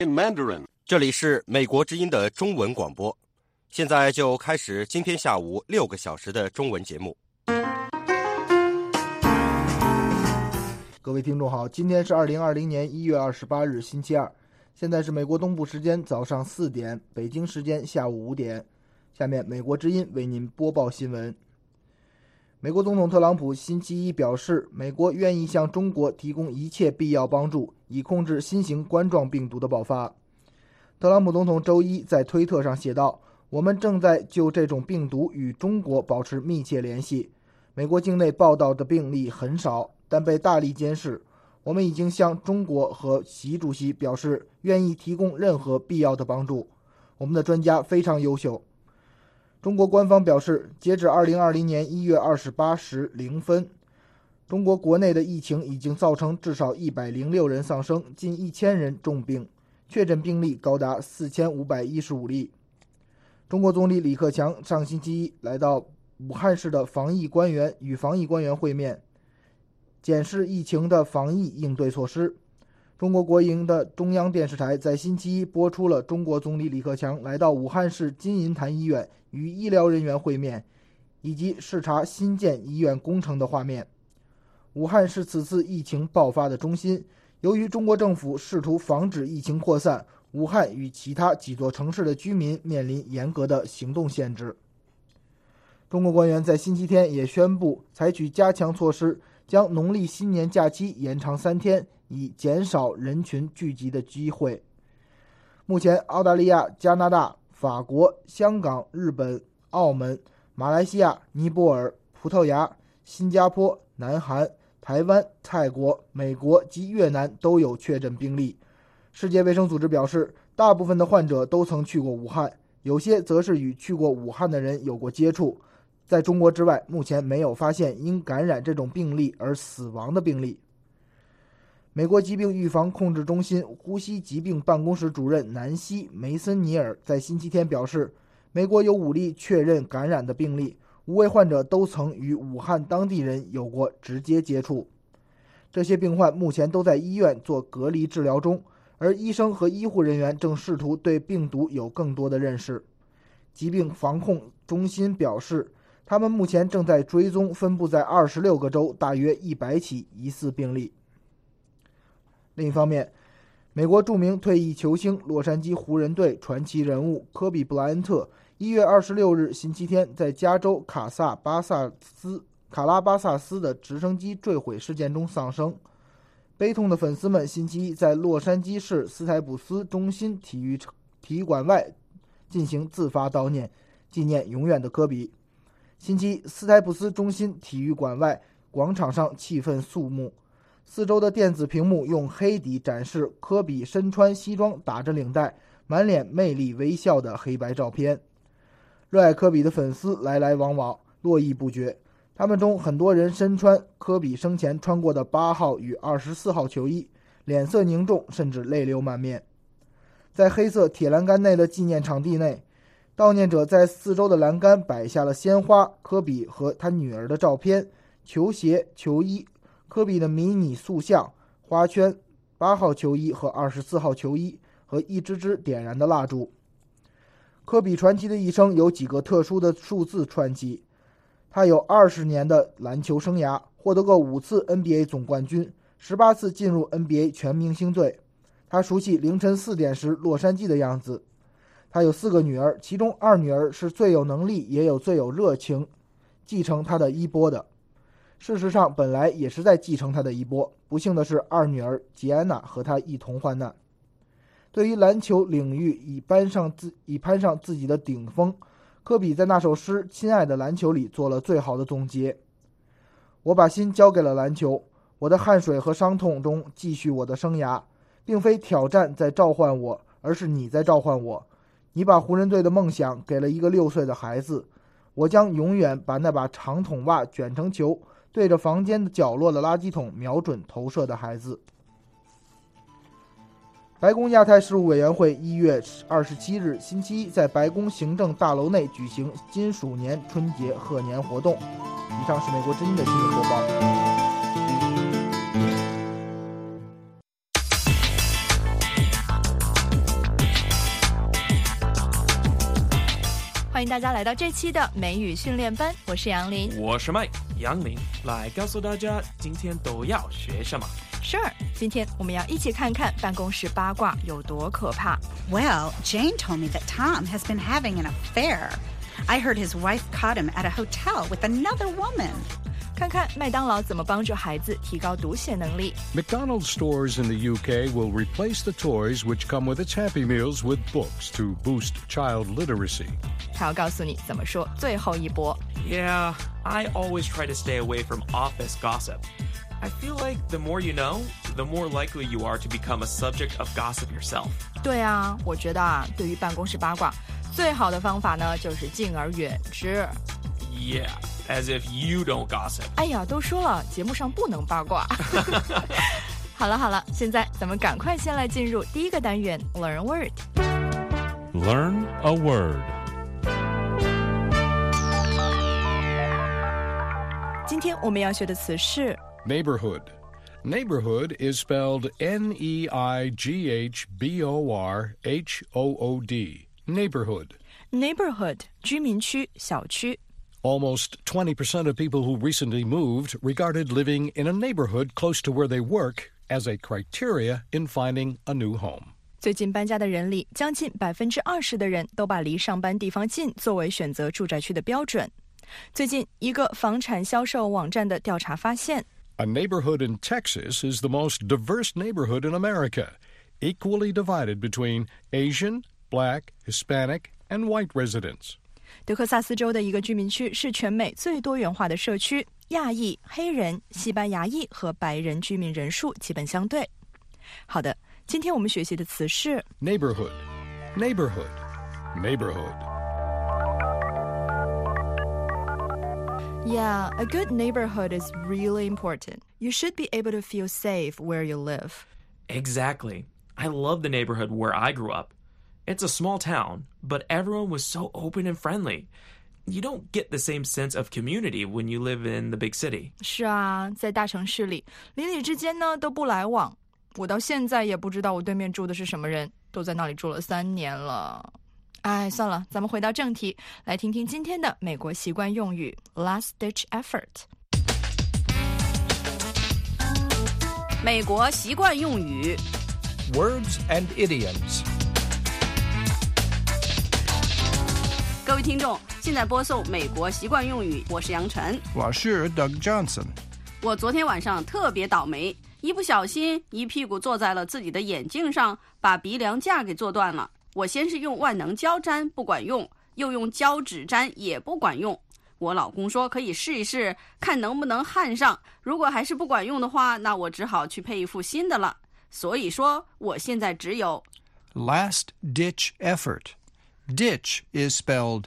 Mandarin， 这里是美国之音的中文广播，现在就开始今天下午6个小时的中文节目。 各位听众好，今天是2020年1月28日星期二，现在是美国东部时间早上4点，北京时间下午5点。下面美国之音为您播报新闻。美国总统特朗普星期一表示，美国愿意向中国提供一切必要帮助，以控制新型冠状病毒的爆发。特朗普总统周一在推特上写道，我们正在就这种病毒与中国保持密切联系。美国境内报道的病例很少，但被大力监视。我们已经向中国和习主席表示愿意提供任何必要的帮助。我们的专家非常优秀。中国官方表示，截止2020年1月28时0分，中国国内的疫情已经造成至少106人丧生，近1000人重病，确诊病例高达4515例。中国总理李克强上星期一来到武汉市的防疫官员与防疫官员会面，检视疫情的防疫应对措施。中国国营的中央电视台在星期一播出了中国总理李克强来到武汉市金银潭医院与医疗人员会面，以及视察新建医院工程的画面。武汉是此次疫情爆发的中心，由于中国政府试图防止疫情扩散，武汉与其他几座城市的居民面临严格的行动限制。中国官员在星期天也宣布采取加强措施，将农历新年假期延长3天，以减少人群聚集的机会。目前，澳大利亚、加拿大、法国、香港、日本、澳门、马来西亚、尼泊尔、葡萄牙、新加坡、南韩、台湾、泰国、美国及越南都有确诊病例。世界卫生组织表示，大部分的患者都曾去过武汉，有些则是与去过武汉的人有过接触。在中国之外，目前没有发现因感染这种病例而死亡的病例。美国疾病预防控制中心呼吸疾病办公室主任南希·梅森尼尔在星期天表示，美国有5例确认感染的病例，5位患者都曾与武汉当地人有过直接接触。这些病患目前都在医院做隔离治疗中，而医生和医护人员正试图对病毒有更多的认识。疾病防控中心表示，他们目前正在追踪分布在26个州大约100起疑似病例。另一方面，美国著名退役球星洛杉矶湖人队传奇人物科比·布莱恩特1月26日星期天在加州卡拉巴萨斯的直升机坠毁事件中丧生。悲痛的粉丝们星期一在洛杉矶市斯台普斯中心体育馆外进行自发悼念，纪念永远的科比。星期一，斯台普斯中心体育馆外广场上气氛肃穆，四周的电子屏幕用黑底展示科比身穿西装打着领带，满脸魅力微笑的黑白照片。热爱科比的粉丝来来往往，络绎不绝。他们中很多人身穿科比生前穿过的8号与24号球衣，脸色凝重，甚至泪流满面。在黑色铁栏杆内的纪念场地内，悼念者在四周的栏杆摆下了鲜花、科比和他女儿的照片、球鞋、球衣、科比的迷你塑像、花圈、8号球衣和24号球衣和一支支点燃的蜡烛。科比传奇的一生有几个特殊的数字串起，他有20年的篮球生涯，获得过5次 NBA 总冠军，18次进入 NBA 全明星队。他熟悉凌晨4点时洛杉矶的样子。他有4个女儿，其中2女儿是最有能力也有最有热情继承他的衣钵的。事实上本来也是在继承他的衣钵，不幸的是2女儿吉安娜和他一同患难。对于篮球领域已攀上自己的顶峰，科比在那首诗《亲爱的篮球》里做了最好的总结。我把心交给了篮球，我的汗水和伤痛中继续我的生涯，并非挑战在召唤我，而是你在召唤我。你把湖人队的梦想给了一个6岁的孩子，我将永远把那把长筒袜卷成球，对着房间的角落的垃圾桶瞄准投射的孩子。白宫亚太事务委员会1月27日星期一在白宫行政大楼内举行金鼠年春节贺年活动。以上是美国之音的新闻播报。 欢迎大家来到这期的美语训练班，我是杨林， 我是 Mike 杨林，来告诉大家今天都要学什么。 Sure， 今天我们要一起看看办公室八卦有多可怕。 Well, Jane told me that Tom has been having an affair. I heard his wife caught him at a hotel with another woman. 看看麦当劳怎么帮助孩子提高读写能力。 McDonald's stores in the UK will replace the toys which come with its Happy Meals with books to boost child literacy. 他要告诉你怎么说最后一波。 Yeah, I always try to stay away from office gossip. I feel like the more you know, the more likely you are to become a subject of gossip yourself. 对啊，我觉得对于办公室八卦最好的方法呢就是敬而远之。 Yeah, as if you don't gossip. 哎呀，都说了节目上不能八卦。好了，现在咱们赶快先来进入第一个单元 Learn a Word。 Learn a word. 今天我们要学的词是 Neighborhood. Neighborhood is spelled N-E-I-G-H-B-O-R-H-O-O-D. Neighborhood. neighborhood 居民区、小区。 Almost 20% of people who recently moved regarded living in a neighborhood close to where they work as a criteria in finding a new home. 最近搬家的人里，将近20%的人都把离上班地方近作为选择住宅区的标准。最近一个房产销售网站的调查发现， A neighborhood in Texas is the most diverse neighborhood in America, equally divided between Asian, Black, Hispanic, and white residents. 德克萨斯州的一个居民区是全美最多元化的社区，亚裔、黑人、西班牙裔和白人居民人数基本相对。好的，今天我们学习的词是 Neighborhood. Neighborhood. Neighborhood. Yeah, a good neighborhood is really important. You should be able to feel safe where you live. Exactly. I love the neighborhood where I grew up. It's a small town, but everyone was so open and friendly. You don't get the same sense of community when you live in the big city. 是啊，在大城市里，邻里之间呢都不来往。我到现在也不知道我对面住的是什么人，都在那里住了3年了。哎，算了，咱们回到正题，来听听今天的美国习惯用语 Last Ditch Effort。 美国习惯用语 Words and idioms. 各位听众，现在播送美国习惯用语，我是杨晨。 我是 Doug Johnson. 我昨天晚上特别倒霉，一不小心一屁股坐在了自己的眼镜上，把鼻梁架给坐断了。我先是用万能胶粘，不管用，又用胶纸粘，也不管用。我老公说可以试一试，看能不能焊上，如果还是不管用的话，那我只好去配一副新的了。所以说我现在只有 Last ditch effort. Ditch is spelled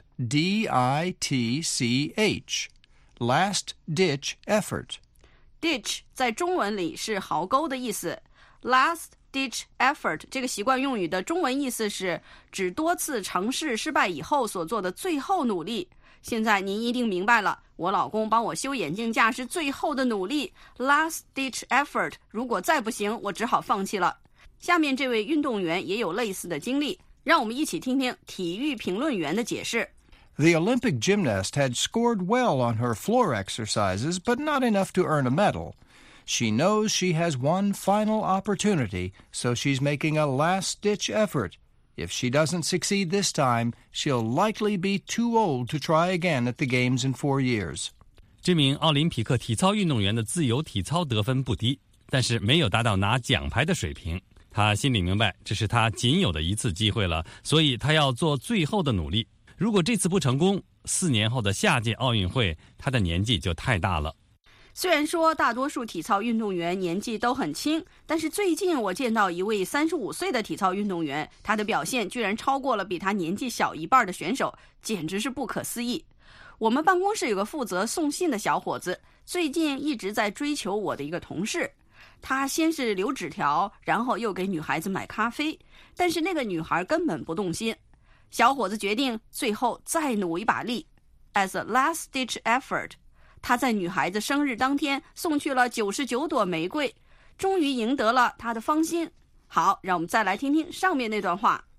D-I-T-C-H. Last ditch effort. ditch 在中文里是壕沟的意思。Last ditch effort 这个习惯用语的中文意思是指多次尝试失败以后所做的最后努力。现在您一定明白了，我老公帮我修眼镜架是最后的努力 Last ditch effort， 如果再不行，我只好放弃了。下面这位运动员也有类似的经历，让我们一起听听体育评论员的解释。 The Olympic gymnast had scored well on her floor exercises, but not enough to earn a medal. She knows she has one final opportunity, so she's making a last-ditch effort. If she doesn't succeed this time, she'll likely be too old to try again at the Games in 4 years. 这名奥林匹克体操运动员的自由体操得分不低，但是没有达到拿奖牌的水平。他心里明白，这是他仅有的一次机会了，所以他要做最后的努力。如果这次不成功，4年后的下届奥运会，他的年纪就太大了。 虽然说大多数体操运动员年纪都很轻，但是最近我见到一位35岁的体操运动员，他的表现居然超过了比他年纪小一半的选手，简直是不可思议。我们办公室有个负责送信的小伙子，最近一直在追求我的一个同事。他先是留纸条，然后又给女孩子买咖啡，但是那个女孩根本不动心。小伙子决定最后再努一把力 ，as a last-ditch effort。他在女孩子生日当天送去了99朵玫瑰，终于赢得了她的芳心。好，让我们再来听听上面那段话。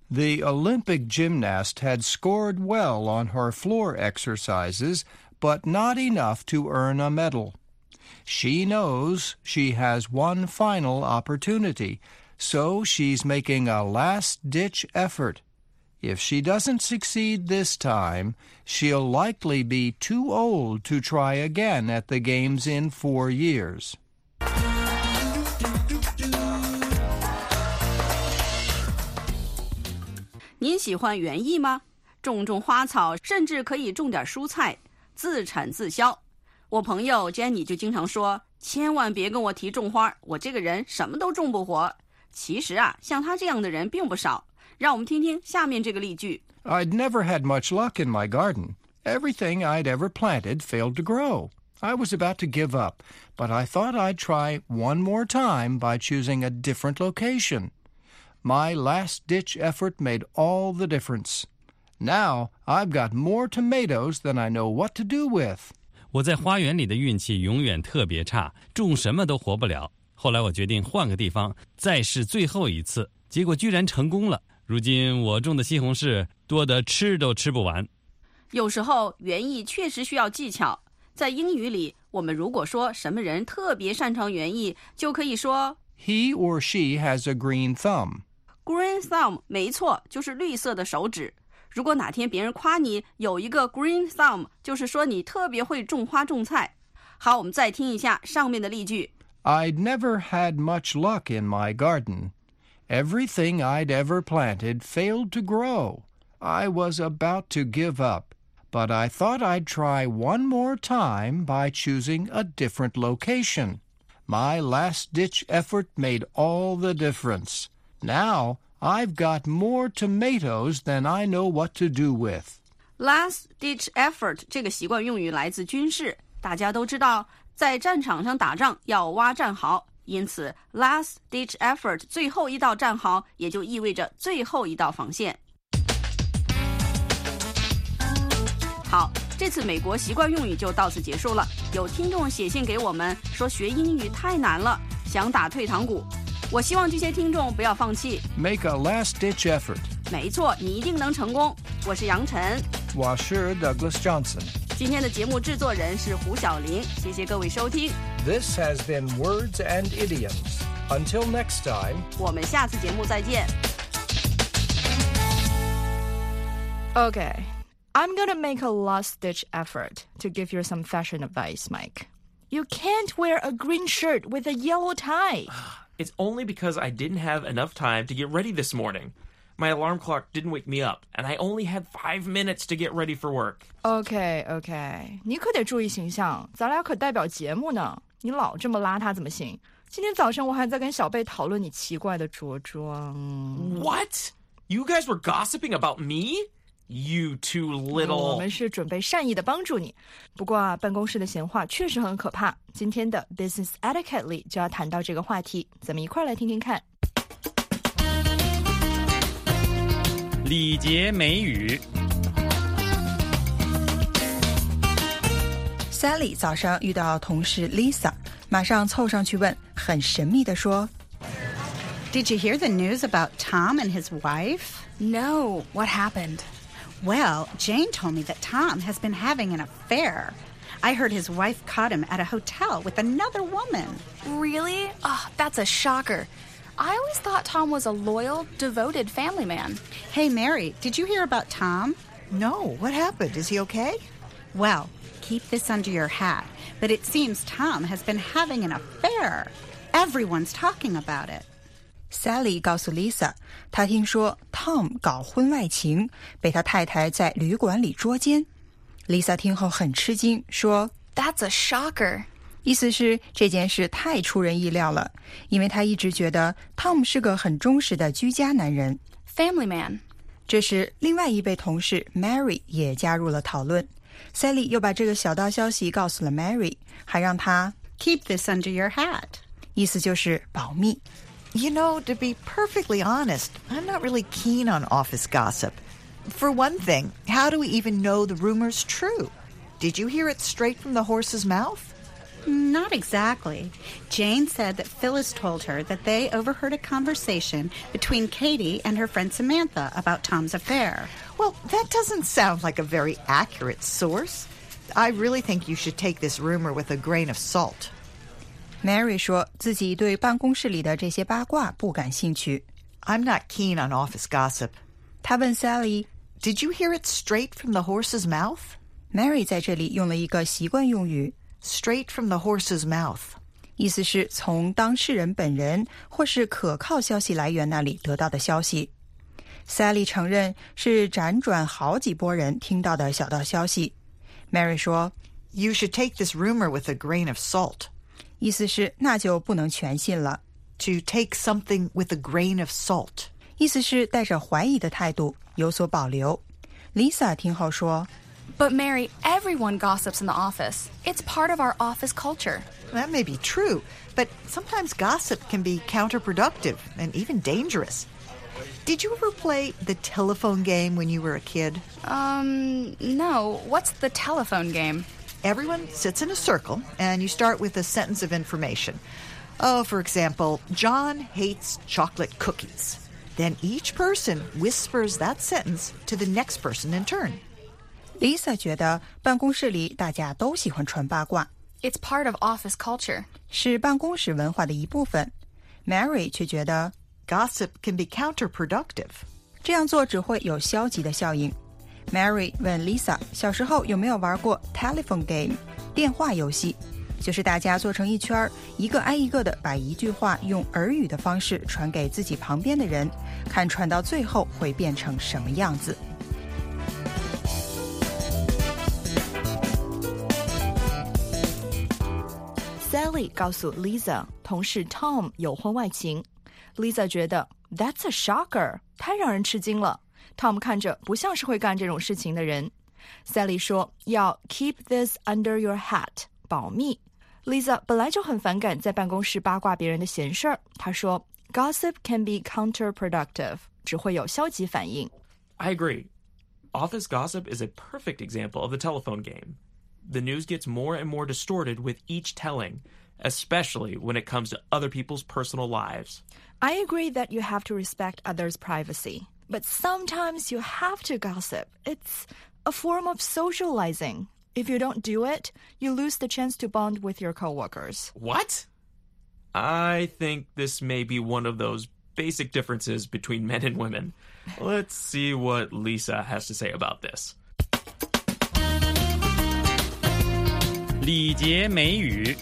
The Olympic gymnast had scored well on her floor exercises, but not enough to earn a medal. She knows she has one final opportunity, so she's making a last-ditch effort. If she doesn't succeed this time, she'll likely be too old to try again at the Games in 4 years. 您喜欢园艺吗？种花草，甚至可以种点蔬菜，自产自销。我朋友 Jenny 就经常说，千万别跟我提种花，我这个人什么都种不活。其实啊，像他这样的人并不少。让我们听听下面这个例句。 I'd never had much luck in my garden. Everything I'd ever planted failed to grow. I was about to give up, but I thought I'd try one more time by choosing a different location. My last-ditch effort made all the difference. Now I've got more tomatoes than I know what to do with. 我在花园里的运气永远特别差，种什么都活不了。后来我决定换个地方，再试最后一次，结果居然成功了。如今我种的西红柿多得吃都吃不完。 有时候园艺确实需要技巧。在英语里，我们如果说什么人特别擅长园艺，就可以说 He or she has a green thumb.Green thumb 没错，就是绿色的手指。如果哪天别人夸你有一个 green thumb， 就是说你特别会种花种菜。好，我们再听一下上面的例句。 I'd never had much luck in my garden. Everything I'd ever planted failed to grow. I was about to give up, but I thought I'd try one more time by choosing a different location. My last-ditch effort made all the difference. Now, I've got more tomatoes than I know what to do with. Last-ditch effort 这个习惯用语来自军事，大家都知道，在战场上打仗要挖战壕，因此 last-ditch effort 最后一道战壕也就意味着最后一道防线。好，这次美国习惯用语就到此结束了。有听众写信给我们说学英语太难了，想打退堂鼓。我希望这些听众不要放弃。 Make a last-ditch effort. 没错，你一定能成功。我是杨晨， 我是 Douglas Johnson。 今天的节目制作人是胡小玲，谢谢各位收听。 This has been Words and Idioms. Until next time. 我们下次节目再见。 Okay, I'm gonna make a last-ditch effort to give you some fashion advice, Mike. You can't wear a green shirt with a yellow tie. It's only because I didn't have enough time to get ready this morning. My alarm clock didn't wake me up, and I only had 5 minutes to get ready for work. Okay, 你可得注意形象，咱俩可代表节目呢。你老这么邋遢怎么行？今天早上我还在跟小贝讨论你奇怪的着装。 What? You guys were gossiping about me?You too little. 我们是准备善意的帮助你。不过啊，办公室的闲话确实很可怕。今天的 Business Etiquette 里就要谈到这个话题，咱们一块来听听看。 礼节美语。 Sally 早上遇到同事 Lisa， 马上凑上去问，很神秘地说 Did you hear the news about Tom and his wife? No, what happened?Well, Jane told me that Tom has been having an affair. I heard his wife caught him at a hotel with another woman. Really? Oh, that's a shocker. I always thought Tom was a loyal, devoted family man. Hey, Mary, did you hear about Tom? No, what happened? Is he okay? Well, keep this under your hat, but it seems Tom has been having an affair. Everyone's talking about it.Sally 告诉 Lisa， 她听说 Tom 搞婚外情，被他太太在旅馆里捉奸。Lisa 听后很吃惊，说 That's a shocker. 意思是这件事太出人意料了，因为她一直觉得 Tom 是个很忠实的居家男人。 Family man. 这时，另外一位同事 Mary 也加入了讨论。Sally 又把这个小道消息告诉了 Mary， 还让她 Keep this under your hat. 意思就是保密。 You know, to be perfectly honest, I'm not really keen on office gossip. For one thing, how do we even know the rumor's true? Did you hear it straight from the horse's mouth? Not exactly. Jane said that Phyllis told her that they overheard a conversation between Katie and her friend Samantha about Tom's affair. Well, that doesn't sound like a very accurate source. I really think you should take this rumor with a grain of salt. Mary 说自己对办公室里的这些八卦不感兴趣。 I'm not keen on office gossip. 她问 Sally, Did you hear it straight from the horse's mouth? Mary 在这里用了一个习惯用语 Straight from the horse's mouth. 意思是从当事人本人或是可靠消息来源那里得到的消息。Sally 承认是辗转好几波人听到的小道消息。Mary 说 You should take this rumor with a grain of salt. 意思是那就不能全信了。 To take something with a grain of salt. 意思是带着怀疑的态度，有所保留。Lisa 听后说 But Mary, everyone gossips in the office. It's part of our office culture. That may be true, but sometimes gossip can be counterproductive and even dangerous. Did you ever play the telephone game when you were a kid? No. What's the telephone game? Everyone sits in a circle, and you start with a sentence of information. Oh, for example, John hates chocolate cookies. Then each person whispers that sentence to the next person in turn. Lisa 觉得办公室里大家都喜欢传八卦， It's part of office culture. 是办公室文化的一部分。Mary 却觉得 Gossip can be counterproductive. 这样做只会有消极的效应。Mary 问 Lisa 小时候有没有玩过 telephone game 电话游戏，就是大家坐成一圈，一个挨一个的把一句话用耳语的方式传给自己旁边的人，看传到最后会变成什么样子。 Sally 告诉 Lisa 同事 Tom 有婚外情。Lisa 觉得 That's a shocker， 太让人吃惊了。Tom 看着不像是会干这种事情的人。Sally 说要 keep this under your hat， 保密。Lisa 本来就很反感在办公室八卦别人的闲事儿，她说 Gossip can be counterproductive， 只会有消极反应。 I agree. Office gossip is a perfect example of the telephone game. The news gets more and more distorted with each telling, especially when it comes to other people's personal lives. I agree that you have to respect others' privacy, but sometimes you have to gossip. It's a form of socializing. If you don't do it, you lose the chance to bond with your coworkers. What? I think this may be one of those basic differences between men and women. Let's see what Lisa has to say about this. 礼节美语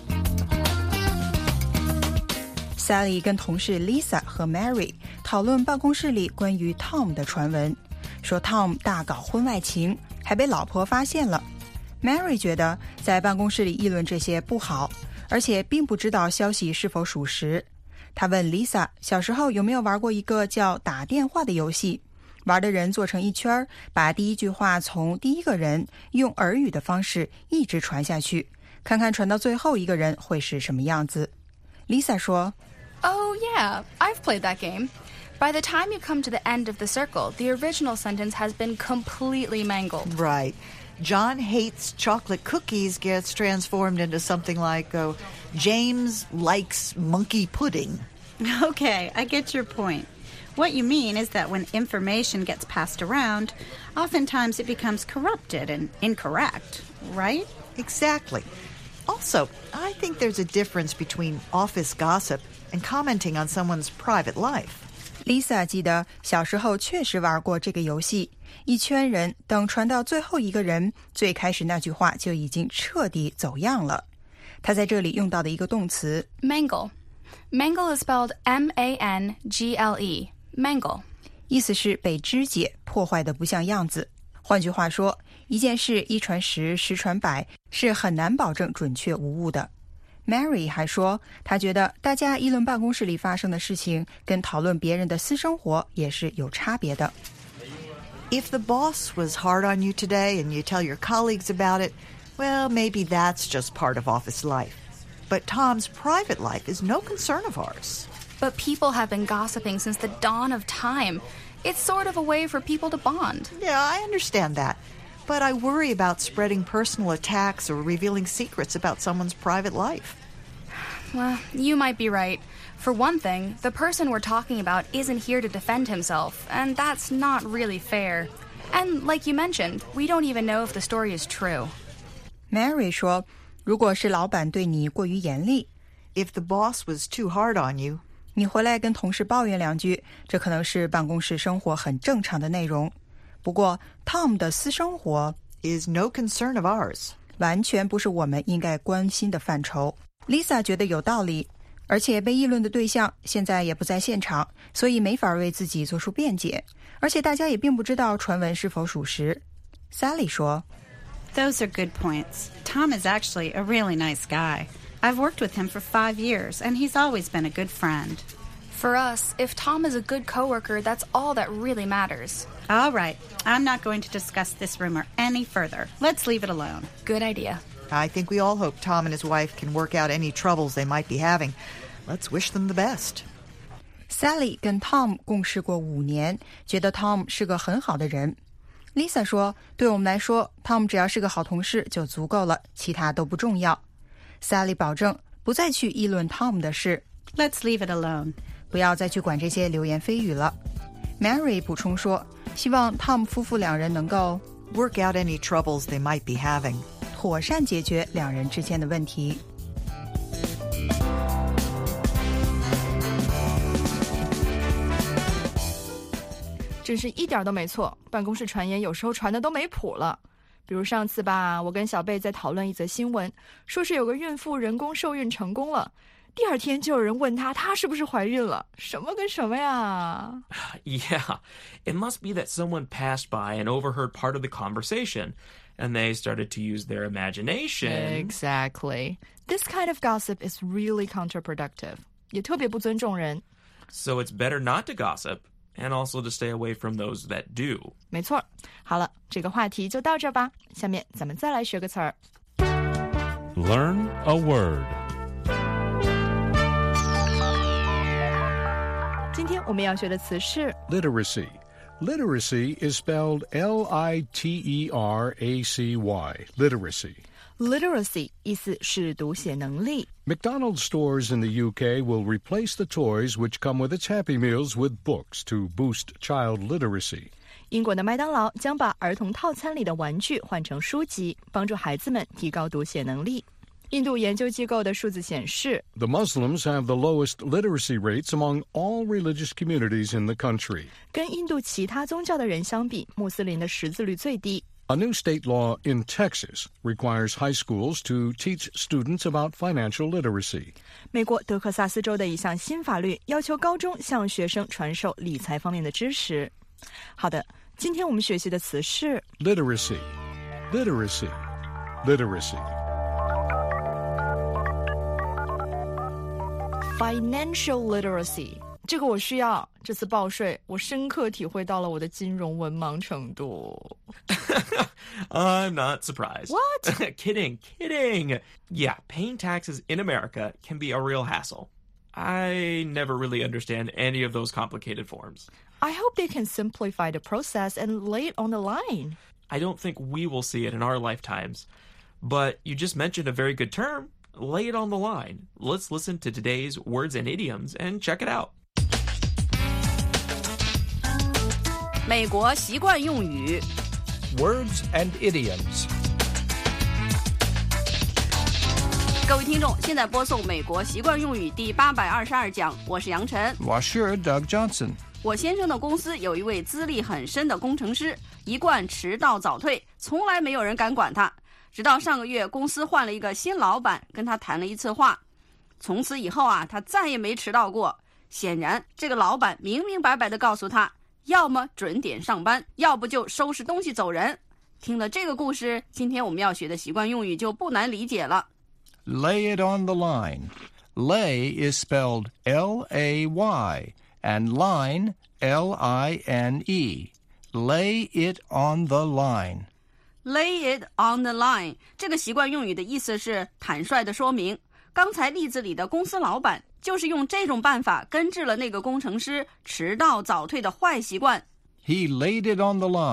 Sally 跟同事 Lisa 和 Mary 讨论办公室里关于 Tom 的传闻，说 Tom 大搞婚外情，还被老婆发现了。Mary 觉得在办公室里议论这些不好，而且并不知道消息是否属实。她问 Lisa 小时候有没有玩过一个叫打电话的游戏，玩的人坐成一圈，把第一句话从第一个人用耳语的方式一直传下去，看看传到最后一个人会是什么样子。Lisa 说 Oh, yeah, I've played that game. By the time you come to the end of the circle, the original sentence has been completely mangled. Right. John hates chocolate cookies gets transformed into something like, James likes monkey pudding. Okay, I get your point. What you mean is that when information gets passed around, oftentimes it becomes corrupted and incorrect, right? Exactly. Also, I think there's a difference between office gossip and commenting on someone's private life. Lisa 记得小时候确实玩过这个游戏，一圈人等传到最后一个人，最开始那句话就已经彻底走样了。她在这里用到的一个动词 Mangle. Mangle is spelled M-A-N-G-L-E. Mangle. 意思是被肢解，破坏的不像样子。换句话说，一件事一传十，十传百，是很难保证准确无误的。Mary 还说，她觉得大家议论办公室里发生的事情，跟讨论别人的私生活也是有差别的。 If the boss was hard on you today and you tell your colleagues about it, well, maybe that's just part of office life. But Tom's private life is no concern of ours. But people have been gossiping since the dawn of time. It's sort of a way for people to bond. Yeah, I understand that. But I worry about spreading personal attacks or revealing secrets about someone's private life. Well, you might be right. For one thing, the person we're talking about isn't here to defend himself, and that's not really fair. And like you mentioned, we don't even know if the story is true. Mary 说，如果是老板对你过于严厉， If the boss was too hard on you, 你回来跟同事抱怨两句，这可能是办公室生活很正常的内容。不过 Tom 的私生活 is no concern of ours. 完全不是我们应该关心的范畴。 Lisa 觉得有道理，而且被议论的对象现在也不在现场，所以没法为自己做出辩解，而且大家也并不知道传闻是否属实。 Sally 说， Those are good points. Tom is actually a really nice guy. I've worked with him for 5 years, and he's always been a good friend. For us, if Tom is a good coworker, that's all that really matters. All right, I'm not going to discuss this rumor any further. Let's leave it alone. Good idea. I think we all hope Tom and his wife can work out any troubles they might be having. Let's wish them the best. Sally 跟 Tom 共事过5年，觉得 Tom 是个很好的人。 Lisa 说，对我们来说 Tom 只要是个好同事就足够了，其他都不重要。 Sally 保证不再去议论 Tom 的事， Let's leave it alone. 不要再去管这些流言蜚语了。 Mary 补充说，希望 Tom 夫妇两人能够 Work out any troubles they might be having. 妥善解决两人之间的问题。 真是一点都没错，办公室传言有时候传的都没谱了。比如上次吧，我跟小贝在讨论一则新闻，说是有个孕妇人工受孕成功了，第二天就有人问她是不是怀孕了，什么跟什么呀？ Yeah, it must be that someone passed by and overheard part of the conversation, and they started to use their imagination. Exactly. This kind of gossip is really counterproductive. 也特别不尊重人。 So it's better not to gossip, and also to stay away from those that do. 没错。好了，这个话题就到这吧。下面咱们再来学个词儿。 Learn a word. 今天我们要学的词是 Literacy. Literacy is spelled Literacy. Literacy. literacy 意思是读写能力。 McDonald's stores in the UK will replace the toys which come with its Happy Meals with books to boost child literacy. 英国的麦当劳将把儿童套餐里的玩具换成书籍，帮助孩子们提高读写能力。印度研究机构的数字显示 The Muslims have the lowest literacy rates among all religious communities in the country. 跟印度其他宗教的人相比，穆斯林的识字率最低。 A new state law in Texas requires high schools to teach students about financial literacy. 美国德克萨斯州的一项新法律要求高中向学生传授理财方面的知识。好的，今天我们学习的词是 Literacy. Literacy. Literacy. financial literacy。这个我需要，这次报税，我深刻体会到了我的金融文盲程度。 I'm not surprised. What? Kidding. Yeah, paying taxes in America can be a real hassle. I never really understand any of those complicated forms. I hope they can simplify the process and lay it on the line. I don't think we will see it in our lifetimes. But you just mentioned a very good term. Lay it on the line. Let's listen to today's words and idioms and check it out. 美国习惯用语 Words and idioms. 各位听众，现在播送美国习惯用语第822讲，我是杨晨。 我是 Doug Johnson. 我先生的公司有一位资历很深的工程师，一贯迟到早退，从来没有人敢管他。直到上个月，公司换了一个新老板，跟他谈了一次话。从此以后啊，他再也没迟到过。显然，这个老板明明白白地告诉他，要么准点上班，要不就收拾东西走人。听了这个故事，今天我们要学的习惯用语就不难理解了。 Lay it on the line. Lay is spelled L-A-Y, and line, L-I-N-E. Lay it on the line. Lay it on the line 这个习惯用语的意思是坦率地说明，刚才例子里的公司老板就是用这种办法根治了那个工程师迟到早退的坏习惯。 He laid it on the line.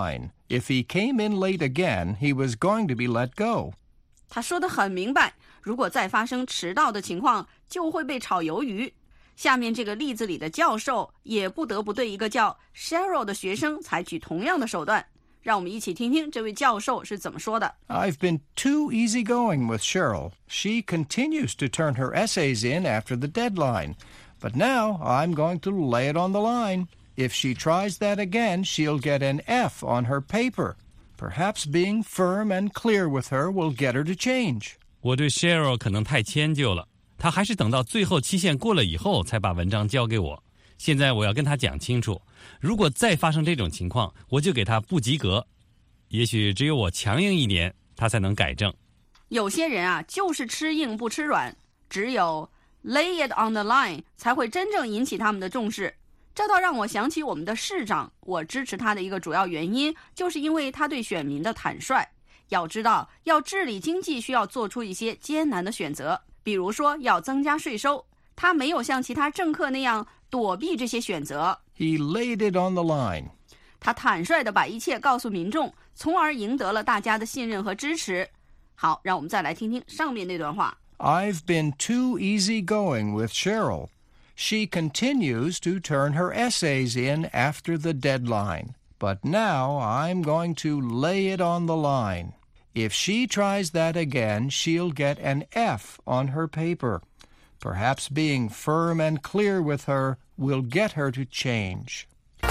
If he came in late again, he was going to be let go. 他说得很明白，如果再发生迟到的情况，就会被炒鱿鱼。下面这个例子里的教授也不得不对一个叫 Cheryl 的学生采取同样的手段。让我们一起听听这位教授是怎么说的。 I've been too easygoing with Cheryl. She continues to turn her essays in after the deadline. But now I'm going to lay it on the line. If she tries that again, she'll get an F on her paper. Perhaps being firm and clear with her will get her to change. 我对 Cheryl 可能太迁就了，她还是等到最后期限过了以后才把文章交给我。现在我要跟她讲清楚，如果再发生这种情况，我就给她不及格。也许只有我强硬一点，她才能改正。 有些人啊，就是吃硬不吃软，只有 lay it on the line 才会真正引起他们的重视。这倒让我想起我们的市长，我支持他的一个主要原因，就是因为他对选民的坦率。要知道，要治理经济需要做出一些艰难的选择，比如说要增加税收，他没有像其他政客那样躲避这些选择。 He laid it on the line. 他坦率地把一切告诉民众，从而赢得了大家的信任和支持。好，让我们再来听听上面那段话。 I've been too easygoing with Cheryl. She continues to turn her essays in after the deadline. But now I'm going to lay it on the line. If she tries that again, she'll get an F on her paper. Perhaps being firm and clear with her will get her to change.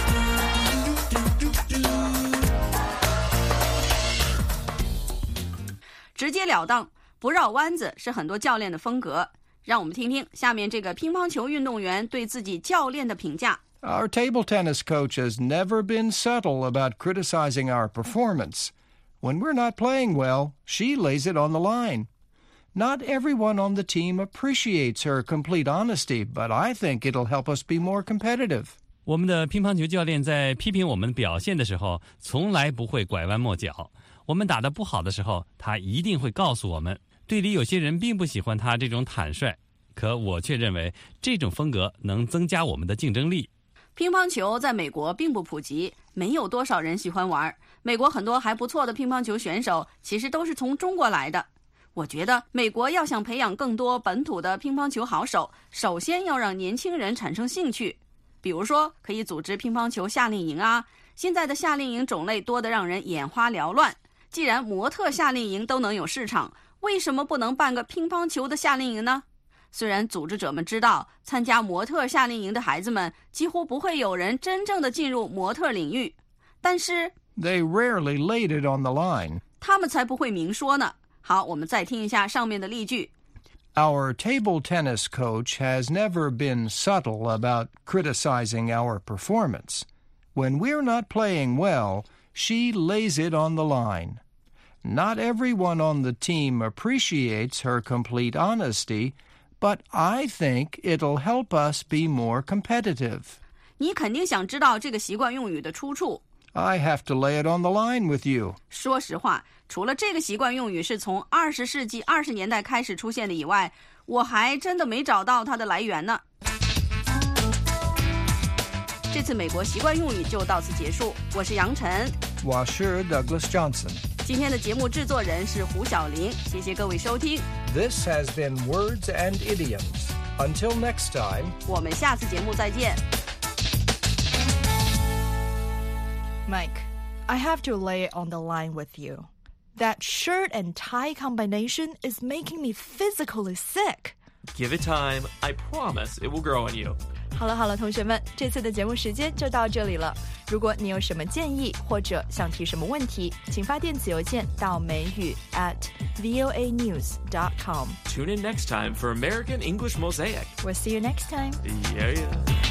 直截了当，不绕弯子是很多教练的风格。让我们听听下面这个乒乓球运动员对自己教练的评价。 Our table tennis coach has never been subtle about criticizing our performance. When we're not playing well, she lays it on the line. Not everyone on the team appreciates her complete honesty, but I think it'll help us be more competitive. 我们的乒乓球教练在批评我们表现的时候，从来不会拐弯抹角。我们打得不好的时候，他一定会告诉我们。队里有些人并不喜欢他这种坦率，可我却认为这种风格能增加我们的竞争力。 乒乓球在美国并不普及，没有多少人喜欢玩。美国很多还不错的乒乓球选手其实都是从中国来的。我觉得美国要想培养更多本土的乒乓球好手，首先要让年轻人产生兴趣。比如说可以组织乒乓球夏令营啊，现在的夏令营种类多得让人眼花缭乱。既然模特夏令营都能有市场，为什么不能办个乒乓球的夏令营呢？虽然组织者们知道参加模特夏令营的孩子们几乎不会有人真正的进入模特领域，但是 They rarely laid it on the line. 他们才不会明说呢。好，我们再听一下上面的例句。 Our table tennis coach has never been subtle about criticizing our performance. When we're not playing well, she lays it on the line. Not everyone on the team appreciates her complete honesty, but I think it'll help us be more competitive. 你肯定想知道这个习惯用语的出处。 I have to lay it on the line with you. 说实话，除了这个习惯用语是从20世纪20年代开始出现的以外，我还真的没找到它的来源呢。这次美国习惯用语就到此结束。我是杨晨， 我是 Douglas Johnson。 今天的节目制作人是胡小玲，谢谢各位收听。 This has been Words and Idioms. Until next time, 我们下次节目再见。 Mike, I have to lay it on the line with you. That shirt and tie combination is making me physically sick. Give it time. I promise it will grow on you. 好了，同学们，这次的节目时间就到这里了。如果你有什么建议或者想提什么问题，请发电子邮件到美语@voanews.com. Tune in next time for American English Mosaic. We'll see you next time. Yeah.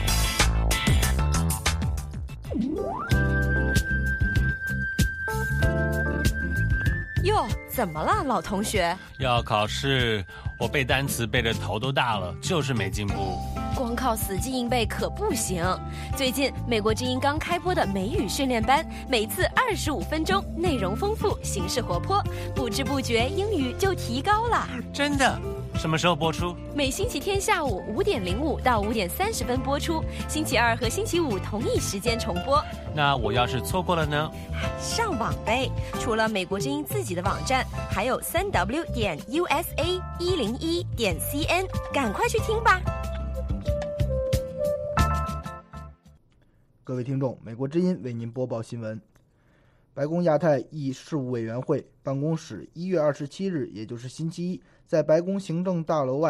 哟，怎么了，老同学？ 要考试，我背单词背得头都大了，就是没进步。 光靠死记硬背可不行。最近美国之音刚开播的美语训练班，每次25分钟，内容丰富，形式活泼，不知不觉英语就提高了。 真的？ 什么时候播出？ 每星期天下午5点05到5点30分播出，星期二和星期五同一时间重播。 那我要是错过了呢？ 上网呗！除了美国之音自己的网站，还有3w.usa101.cn，赶快去听吧！ 各位听众，美国之音为您播报新闻。白宫亚太议事务委员会办公室1月27日，也就是星期一，在白宫行政大楼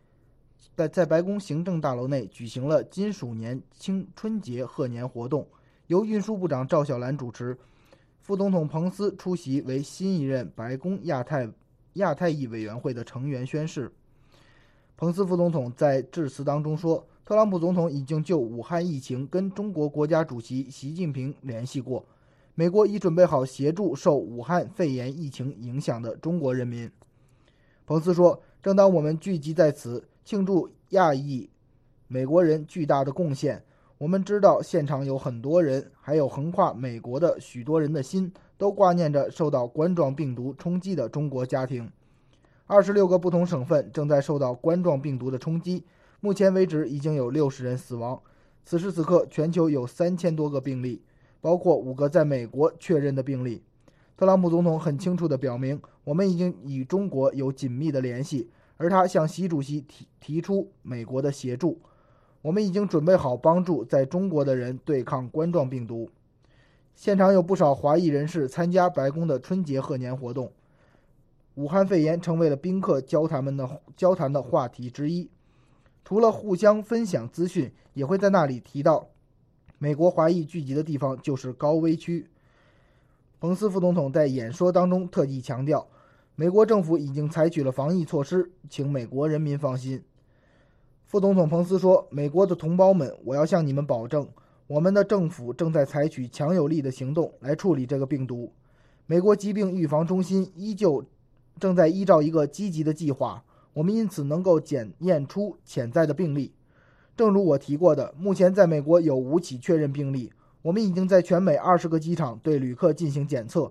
内举行了金鼠年春节贺年活动，由运输部长赵小兰主持，副总统彭斯出席为新一任白宫亚太议委员会的成员宣誓。彭斯副总统在致辞当中说，特朗普总统已经就武汉疫情跟中国国家主席习近平联系过，美国已准备好协助受武汉肺炎疫情影响的中国人民。彭斯说，正当我们聚集在此庆祝亚裔美国人巨大的贡献，我们知道现场有很多人，还有横跨美国的许多人的心都挂念着受到冠状病毒冲击的中国家庭。26个不同省份正在受到冠状病毒的冲击，目前为止已经有60人死亡。此时此刻全球有3000多个病例，包括5个在美国确认的病例。特朗普总统很清楚地表明，我们已经与中国有紧密的联系，而他向习主席提出美国的协助。我们已经准备好帮助在中国的人对抗冠状病毒。现场有不少华裔人士参加白宫的春节贺年活动。武汉肺炎成为了宾客交谈的话题之一，除了互相分享资讯，也会在那里提到美国华裔聚集的地方就是高危区。彭斯副总统在演说当中特地强调，美国政府已经采取了防疫措施，请美国人民放心。副总统彭斯说，美国的同胞们，我要向你们保证，我们的政府正在采取强有力的行动来处理这个病毒。美国疾病预防中心正在依照一个积极的计划，我们因此能够检验出潜在的病例。正如我提过的，目前在美国有5起确认病例，我们已经在全美20个机场对旅客进行检测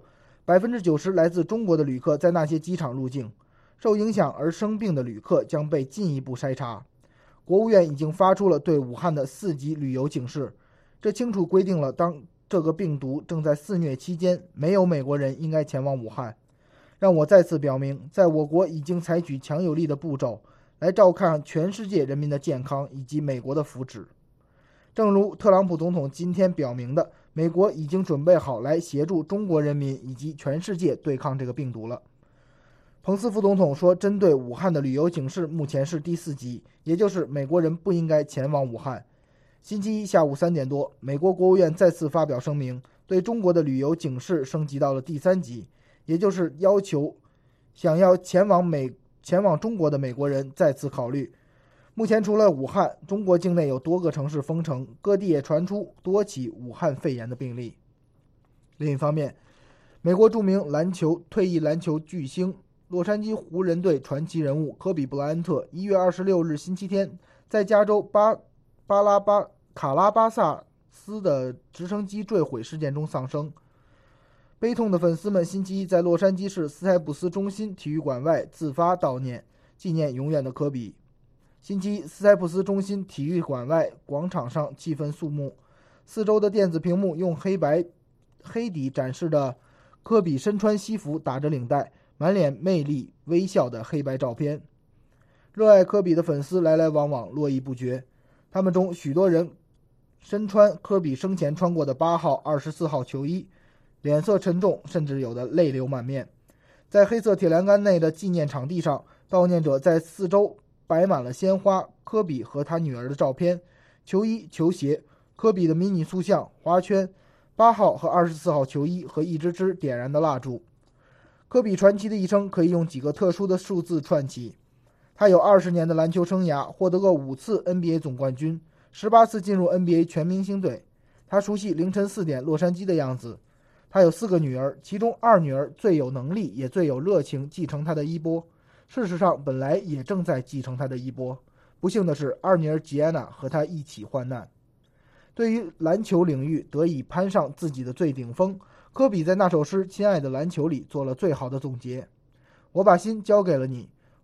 ，90%来自中国的旅客在那些机场入境，受影响而生病的旅客将被进一步筛查。国务院已经发出了对武汉的4级旅游警示，这清楚规定了当这个病毒正在肆虐期间，没有美国人应该前往武汉。让我再次表明，在我国已经采取强有力的步骤来照看全世界人民的健康以及美国的福祉。正如特朗普总统今天表明的，美国已经准备好来协助中国人民以及全世界对抗这个病毒了。彭斯副总统说，针对武汉的旅游警示目前是第4级，也就是美国人不应该前往武汉。星期一下午3点多，美国国务院再次发表声明，对中国的旅游警示升级到了第3级，也就是要求想要前往中国的美国人再次考虑。目前除了武汉，中国境内有多个城市封城，各地也传出多起武汉肺炎的病例。另一方面，美国著名退役篮球巨星洛杉矶湖人队传奇人物科比布莱恩特1月26日星期天在加州卡拉巴萨斯的直升机坠毁事件中丧生。悲痛的粉丝们星期一在洛杉矶市斯台普斯中心体育馆外自发悼念，纪念永远的科比。星期一，斯台普斯中心体育馆外广场上气氛肃穆，四周的电子屏幕用黑底展示的科比身穿西服打着领带，满脸魅力微笑的黑白照片。热爱科比的粉丝来来往往，络绎不绝。他们中许多人身穿科比生前穿过的8号、24号球衣，脸色沉重，甚至有的泪流满面。在黑色铁栏杆内的纪念场地上，悼念者在四周摆满了鲜花、科比和他女儿的照片、球衣、球鞋、科比的迷你塑像、花圈、8号和24号球衣和一支支点燃的蜡烛。科比传奇的一生可以用几个特殊的数字串起。他有20年的篮球生涯，获得过5次 NBA 总冠军，18次进入 NBA 全明星队。他熟悉凌晨4点洛杉矶的样子。他有4个女儿，其中2女儿最有能力也最有热情继承他的衣钵，事实上本来也正在继承他的衣钵。不幸的是，2女儿吉安娜和他一起患难。对于篮球领域得以攀上自己的最顶峰，科比在那首诗《亲爱的篮球》里做了最好的总结。我把心交给了你，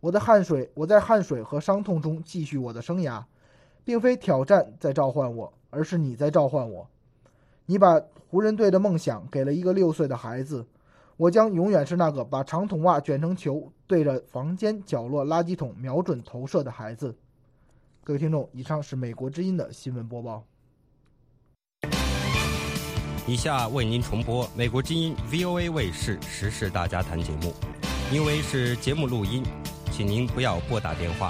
我在汗水和伤痛中继续我的生涯，并非挑战在召唤我，而是你在召唤我。你把湖人队的梦想给了一个6岁的孩子，我将永远是那个把长筒袜卷成球，对着房间角落垃圾桶瞄准投射的孩子。各位听众，以上是美国之音的新闻播报。 以下为您重播美国之音 VOA 卫视时事大家谈节目，因为是节目录音，请您不要拨打电话。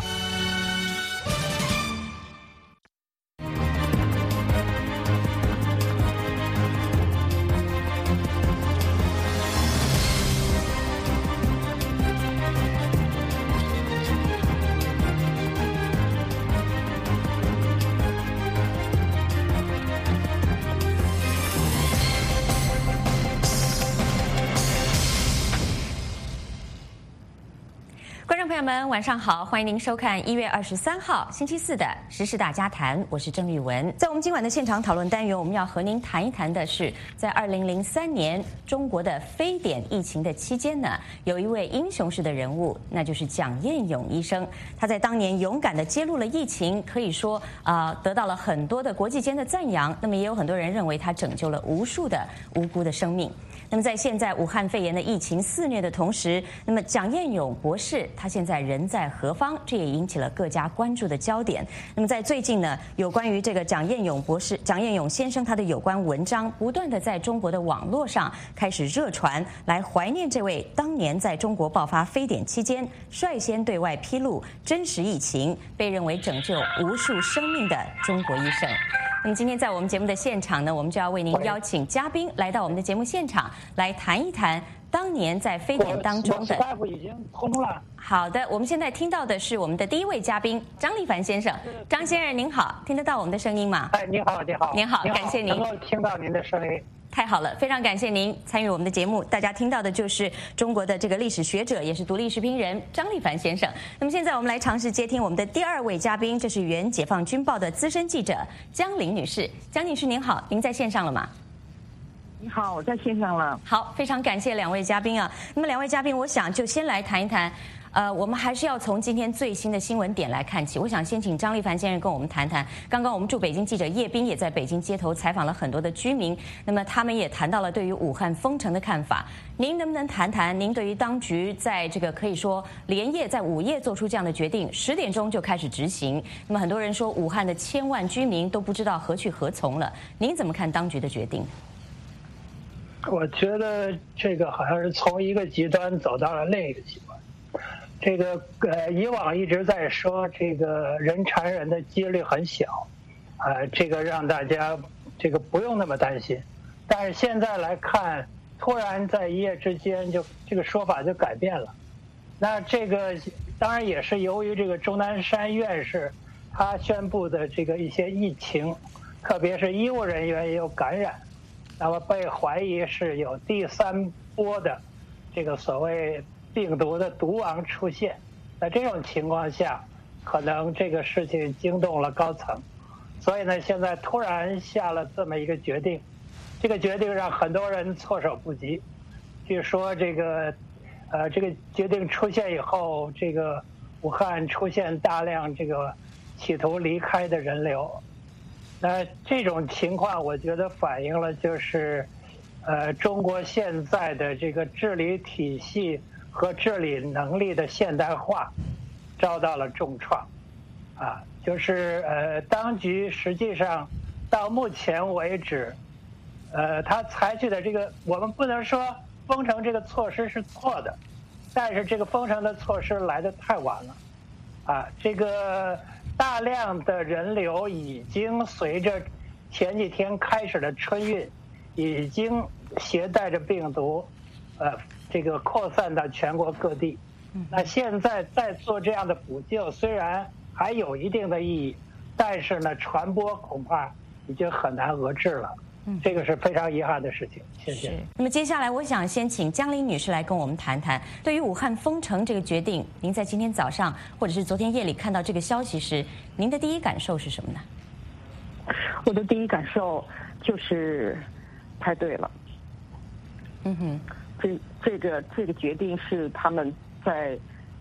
朋友们晚上好，欢迎您收看1月23号星期四的时事大家谈，我是郑玉文。在我们今晚的现场讨论单元，我们要和您谈一谈的是，在2003年中国的非典疫情的期间呢，有一位英雄式的人物，那就是蒋彦勇医生。他在当年勇敢地揭露了疫情，可以说得到了很多的国际间的赞扬。那么也有很多人认为他拯救了无数的无辜的生命。那么在现在武汉肺炎的疫情肆虐的同时，那么蒋彦勇博士他现在人在何方？这也引起了各家关注的焦点。那么在最近呢，有关于这个蒋彦勇先生他的有关文章，不断的在中国的网络上开始热传，来怀念这位当年在中国爆发非典期间率先对外披露真实疫情，被认为拯救无数生命的中国医生。那么今天在我们节目的现场呢，我们就要为您邀请嘉宾来到我们的节目现场，来谈一谈当年在非典当中的。 大夫已经通了。 好的，我们现在听到的是我们的第一位嘉宾张立凡先生。张先生您好，听得到我们的声音吗？ 哎，你好，你好， 您好，感谢您能够听到您的声音。 太好了，非常感谢您参与我们的节目。大家听到的就是中国的这个历史学者，也是独立时评人张立凡先生。那么现在我们来尝试接听我们的第二位嘉宾，这是原解放军报的资深记者江玲女士。江女士您好，您在线上了吗？ 你好，我在线上了。 好，非常感谢两位嘉宾啊。那么两位嘉宾，我想就先来谈一谈。我们还是要从今天最新的新闻点来看起。我想先请张立凡先生跟我们谈谈，刚刚我们驻北京记者叶斌也在北京街头采访了很多的居民，那么他们也谈到了对于武汉封城的看法。您能不能谈谈您对于当局在这个可以说连夜在午夜做出这样的决定，10点钟就开始执行？那么很多人说武汉的千万居民都不知道何去何从了，您怎么看当局的决定？ 我觉得这个好像是从一个极端走到了另一个极端。这个以往一直在说这个人传人的几率很小，这个让大家这个不用那么担心。但是现在来看，突然在一夜之间就这个说法就改变了。那这个当然也是由于这个钟南山院士他宣布的这个一些疫情，特别是医务人员也有感染，那么被怀疑是有第3波的这个所谓病毒的毒王出现。在这种情况下，可能这个事情惊动了高层，所以呢，现在突然下了这么一个决定，这个决定让很多人措手不及。据说这个决定出现以后，这个武汉出现大量这个企图离开的人流。那这种情况，我觉得反映了就是中国现在的这个治理体系和治理能力的现代化遭到了重创，就是当局实际上到目前为止，他采取的这个，我们不能说封城这个措施是错的，但是这个封城的措施来得太晚了，这个大量的人流已经随着前几天开始的春运，已经携带着病毒，这个扩散到全国各地。那现在再做这样的补救，虽然还有一定的意义，但是呢，传播恐怕已经很难遏制了。这个是非常遗憾的事情。谢谢。 那么接下来，我想先请江玲女士来跟我们谈谈，对于武汉封城这个决定，您在今天早上或者是昨天夜里看到这个消息时，您的第一感受是什么呢？ 我的第一感受就是太对了。这个决定是他们在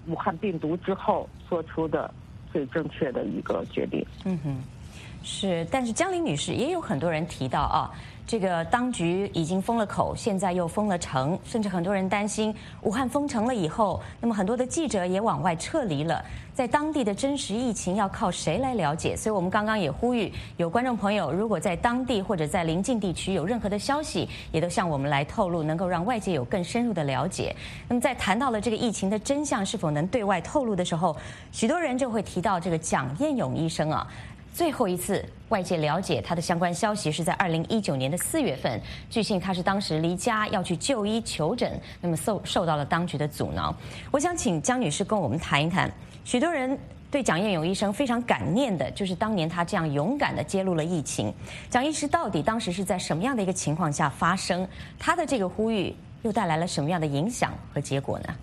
武汉病毒之后做出的最正确的一个决定。 是，但是江林女士也有很多人提到啊，这个当局已经封了口，现在又封了城，甚至很多人担心武汉封城了以后，那么很多的记者也往外撤离了，在当地的真实疫情要靠谁来了解？所以我们刚刚也呼吁有观众朋友，如果在当地或者在邻近地区有任何的消息，也都向我们来透露，能够让外界有更深入的了解。那么在谈到了这个疫情的真相是否能对外透露的时候，许多人就会提到这个蒋彦勇医生啊。最后一次外界了解他的相关消息是在2019年的4月份，据信他是当时离家要去就医求诊，那么受到了当局的阻挠。我想请江女士跟我们谈一谈，许多人对蒋彦勇医生非常感念的，就是当年他这样勇敢地揭露了疫情。蒋医师到底当时是在什么样的一个情况下发生？他的这个呼吁又带来了什么样的影响和结果呢？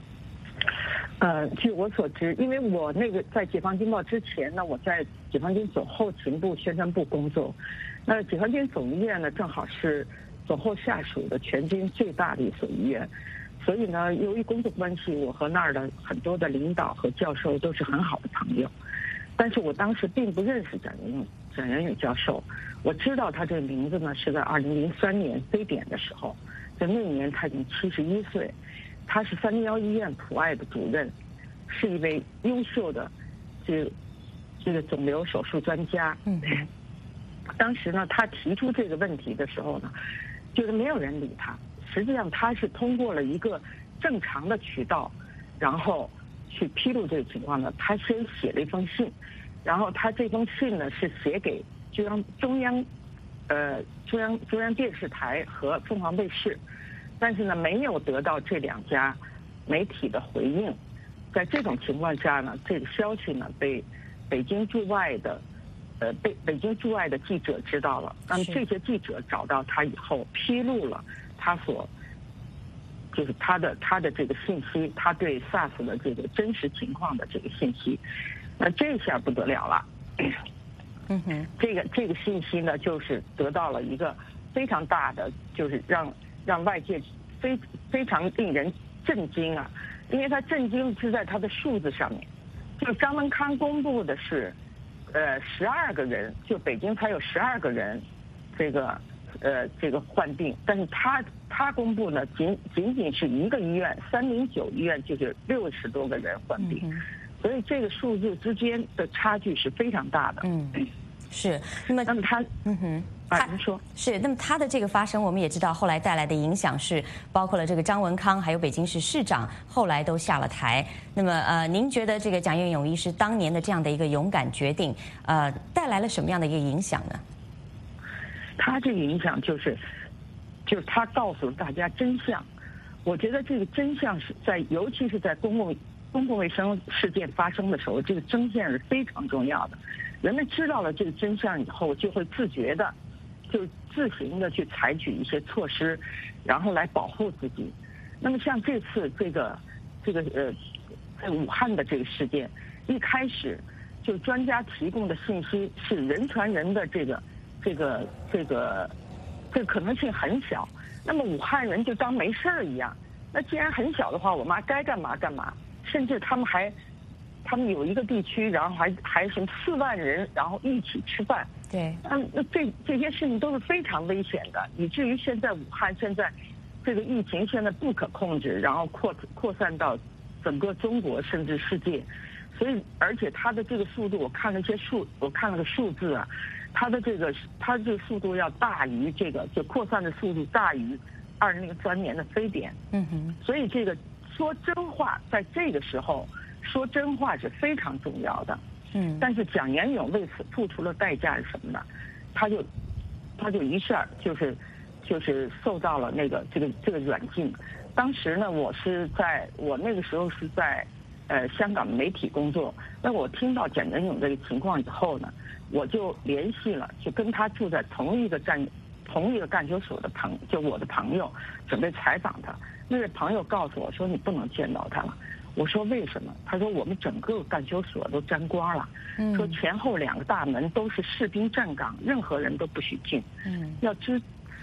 据我所知，因为我那个在解放军报之前呢，我在解放军总后勤部宣传部工作。那解放军总医院呢，正好是总后下属的全军最大的一所医院，所以呢，由于工作关系，我和那儿的很多的领导和教授都是很好的朋友。但是我当时并不认识蒋彦勇教授，我知道他这个名字呢是在2003年非典的时候，在那年他已经71岁。他是311医院普爱的主任，是一位优秀的这个肿瘤手术专家。当时呢，他提出这个问题的时候呢，就是没有人理他。实际上，他是通过了一个正常的渠道，然后去披露这个情况的。他先写了一封信，然后他这封信呢是写给中央电视台和凤凰卫视。但是呢，没有得到这2家媒体的回应。在这种情况下呢，这个消息呢被北京驻外的记者知道了。那么这些记者找到他以后，披露了他的这个信息，他对 SARS 的这个真实情况的这个信息。那这下不得了了。这个信息呢，就是得到了一个非常大的，就是让外界非常令人震惊啊！因为他震惊是在他的数字上面，就张文康公布的是，12个人，就北京才有12个人，这个患病，但是他公布呢，仅仅是一个医院309医院就是60多个人患病，所以这个数字之间的差距是非常大的。 是，那么他，您说是，那么他的这个发生，我们也知道后来带来的影响是，包括了这个张文康，还有北京市市长，后来都下了台。那么您觉得这个蒋彦勇医师当年的这样的一个勇敢决定，带来了什么样的一个影响呢？ 他这个影响就是他告诉大家真相。我觉得这个真相是尤其是在公共卫生事件发生的时候，这个真相是非常重要的。人们知道了这个真相以后，就会自觉的，就自行的去采取一些措施，然后来保护自己。那么像这次在武汉的这个事件，一开始就专家提供的信息是人传人的这个可能性很小。那么武汉人就当没事儿一样。那既然很小的话，我妈该干嘛干嘛。甚至他们有一个地区，然后还什么4万人，然后一起吃饭。 对。 那这些事情都是非常危险的，以至于现在武汉这个疫情现在不可控制，然后扩散到整个中国甚至世界。所以，而且它的这个速度，我看了个数字啊，它这个速度要大于就扩散的速度大于2003年的非典。所以这个说真话，在这个时候说真话是非常重要的。但是蒋彦勇为此付出了代价是什么呢？他就一下就是受到了这个软禁。当时呢，我那个时候是在香港媒体工作。那我听到蒋彦勇这个情况以后呢，我就联系了，就跟他住在同一个干休所的我的朋友，准备采访他。那位朋友告诉我说，你不能见到他了。我说为什么？他说我们整个干休所都沾光了，说前后2个大门都是士兵站岗，任何人都不许进。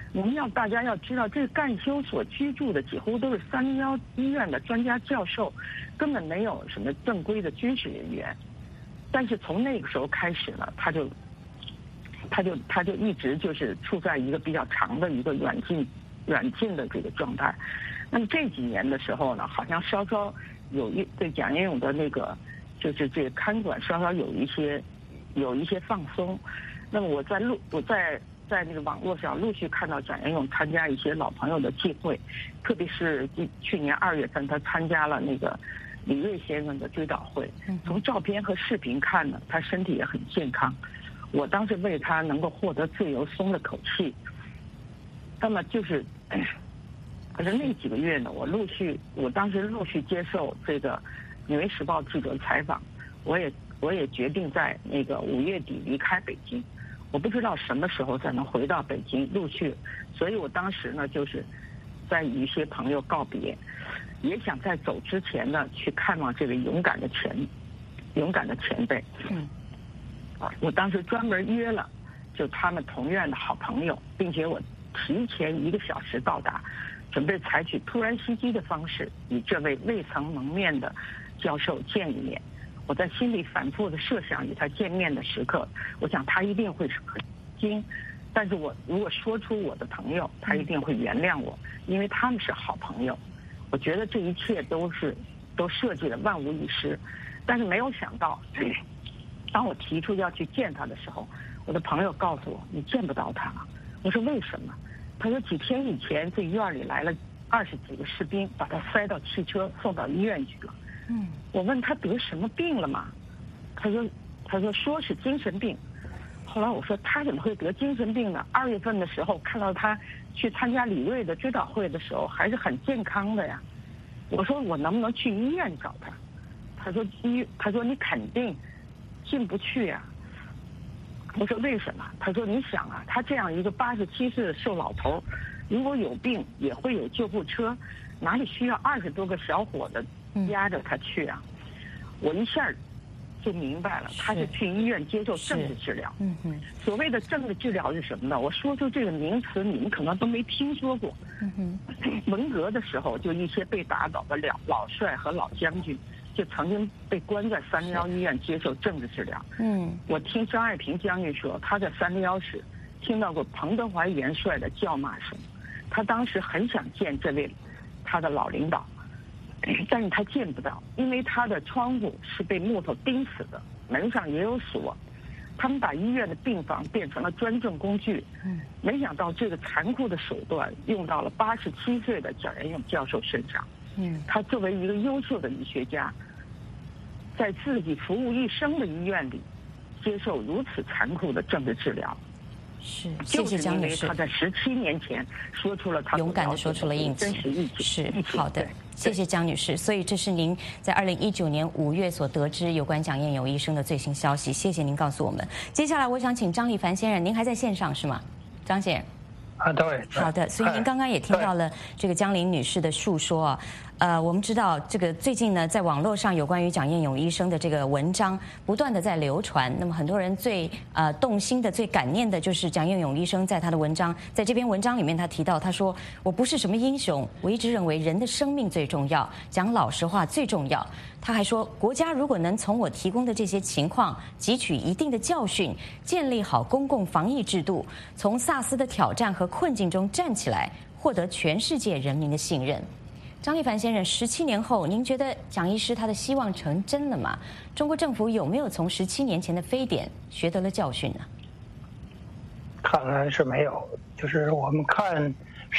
我们大家要知道，这个干休所居住的几乎都是311医院的专家教授，根本没有什么正规的军事人员。但是从那个时候开始呢，他就一直就是处在一个比较长的一个远近的这个状态。那么这几年的时候呢，好像稍稍对蒋英勇的那个就是这个看管稍稍有一些放松。那么我在那个网络上陆续看到蒋英勇参加一些老朋友的聚会，特别是去年2月份他参加了那个李瑞先生的追悼会。从照片和视频看呢，他身体也很健康。我当时为他能够获得自由松了口气。那么就是可是那几个月呢，我当时陆续接受这个《纽约时报》记者采访，我也决定在那个5月底离开北京。我不知道什么时候才能回到北京，陆续，所以我当时呢，就是在与一些朋友告别，也想在走之前呢，去看望这位勇敢的前辈。我当时专门约了就他们同院的好朋友，并且我提前1个小时到达，准备采取突然袭击的方式与这位未曾蒙面的教授见一面。我在心里反复的设想与他见面的时刻，我想他一定会很惊，但是我如果说出我的朋友，他一定会原谅我，因为他们是好朋友。我觉得这一切都设计的万无一失，但是没有想到，当我提出要去见他的时候，我的朋友告诉我你见不到他了。我说为什么？他说几天以前这院里来了20几个士兵，把他塞到汽车送到医院去了。我问他得什么病了吗？他说是精神病。后来我说他怎么会得精神病呢？2月份的时候看到他去参加李瑞的追悼会的时候还是很健康的呀。我说我能不能去医院找他？他说你肯定进不去呀。我说为什么？他说你想啊，他这样一个87岁的瘦老头，如果有病也会有救护车，哪里需要20多个小伙子压着他去啊？我一下就明白了，他是去医院接受政治治疗。所谓的政治治疗是什么呢？我说出这个名词，你们可能都没听说过。文革的时候，就一些被打倒的老帅和老将军，就曾经被关在311医院接受政治治疗。我听张爱萍将军说，他在311时听到过彭德怀元帅的叫骂声，他当时很想见这位他的老领导。但是他见不到，因为他的窗户是被木头钉死的，门上也有锁。他们把医院的病房变成了专政工具。没想到这个残酷的手段用到了87岁的蒋元勇教授身上。他作为一个优秀的医学家，在自己服务一生的医院里，接受如此残酷的政治治疗。 是，谢谢江女士。 他在17年前说出了他勇敢地说出了应真实意情。 是好的，谢谢江女士。所以这是您在2019年5月所得知有关蒋彦勇医生的最新消息，谢谢您告诉我们。接下来我想请张立凡先生，您还在线上是吗？张先生。 对。 好的，所以您刚刚也听到了这个江玲女士的述说啊。我们知道这个最近呢，在网络上有关于蒋彦勇医生的这个文章不断的在流传。那么很多人最动心的、最感念的就是蒋彦勇医生在他的文章，在这篇文章里面他提到，他说我不是什么英雄，我一直认为人的生命最重要，讲老实话最重要。他还说，国家如果能从我提供的这些情况汲取一定的教训，建立好公共防疫制度，从萨斯的挑战和困境中站起来，获得全世界人民的信任。张立凡先生，17年后，您觉得蒋医师他的希望成真了吗？中国政府有没有从17年前的非典学得了教训呢？ 看来是没有。就是我们看